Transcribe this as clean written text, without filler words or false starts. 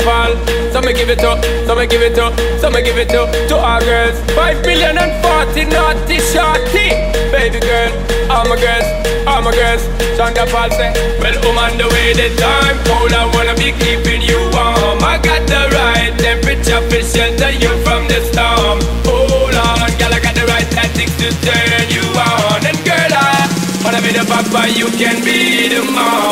Paul. So me give it up, so me give it up, so me give it up to our girls. 5,040,000 naughty shorty. Baby girl, all my girls, all my girls. Shonda Paul say, well, on the way the time cold, I wanna be keeping you warm. I got the right temperature for shelter you from the storm. Hold on, girl, I got the right tactics to turn you on. And girl, I wanna be the papa, you can be the mom.